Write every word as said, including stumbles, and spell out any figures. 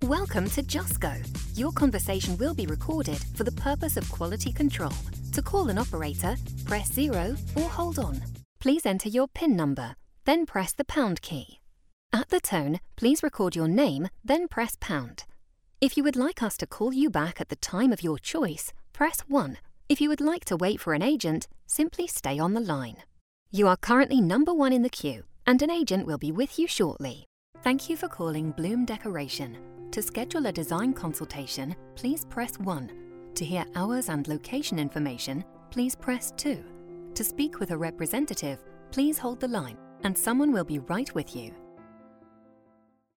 Welcome to Jusco. Your conversation will be recorded for the purpose of quality control. To call an operator, press zero or hold on. Please enter your PIN number, then press the pound key. At the tone, please record your name, then press pound. If you would like us to call you back at the time of your choice, press one. If you would like to wait for an agent, simply stay on the line. You are currently number one in the queue, and an agent will be with you shortly. Thank you for calling Bloom Decoration. To schedule a design consultation, please press one. To hear hours and location information, please press two. To speak with a representative, please hold the line, and someone will be right with you.